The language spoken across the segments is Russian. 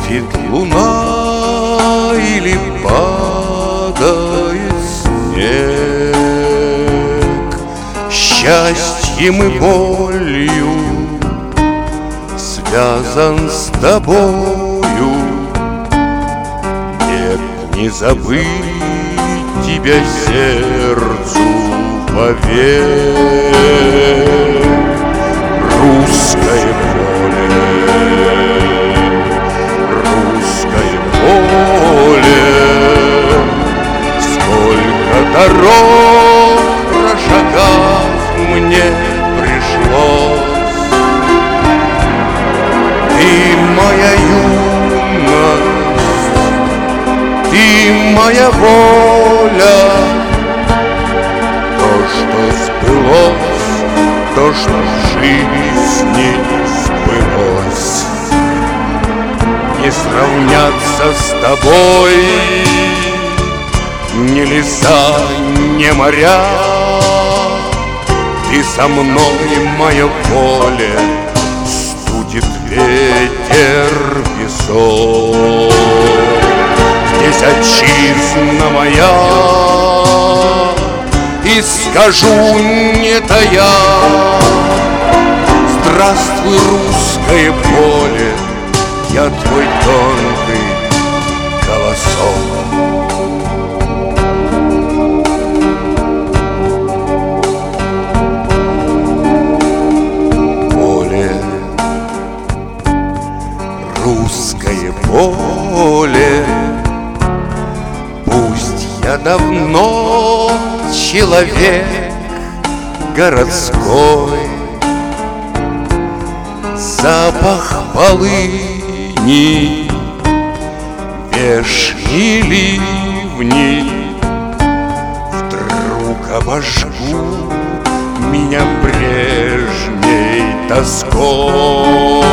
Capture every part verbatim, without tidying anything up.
Светит луна или падает снег, счастьем и болью связан с тобою. Нет, не забыть тебя сердцу вовек. Русское поле, русское поле, сколько дорог прошагать мне пришлось. Ты моя юность, ты моя воля, то, что сбылось, то, что в жизни сбылось. Не сравняться с тобой ни леса, ни моря. Ты со мной, мое поле, студит ветер песок. Здесь отчизна моя, и скажу, не тая: здравствуй, русское поле, я твой тонкий колосок. Поле, русское поле, пусть я давно человек городской, запах полыни, вешние ливни вдруг обожгут меня прежней тоской.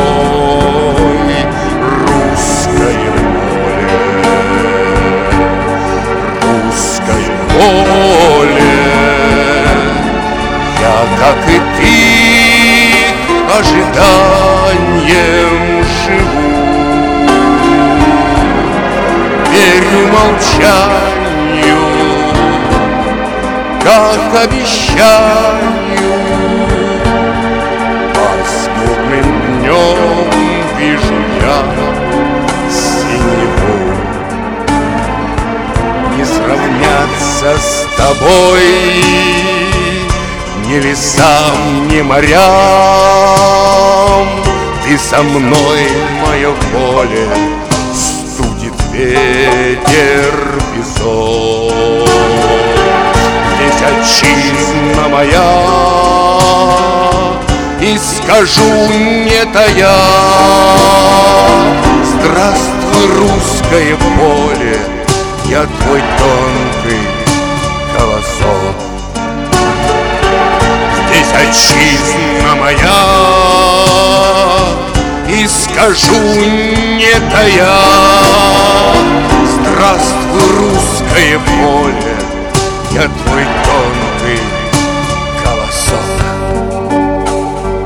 Русское поле, русское поле, я, как и ты, ожиданием живу. Верю молчанию, как обещанию. Пасмурным днем вижу я синеву. Не сравняться с тобой ни лесам, ни морям. Ты со мной, мое поле, студит ветер песок. Здесь отчизна моя, и скажу, не тая: здравствуй, русское поле, я твой тонкий колосок. Здесь отчизна моя, и скажу, не тая: здравствуй, русское поле, я твой тонкий колосок.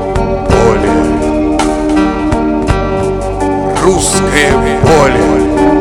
Поле, русское поле,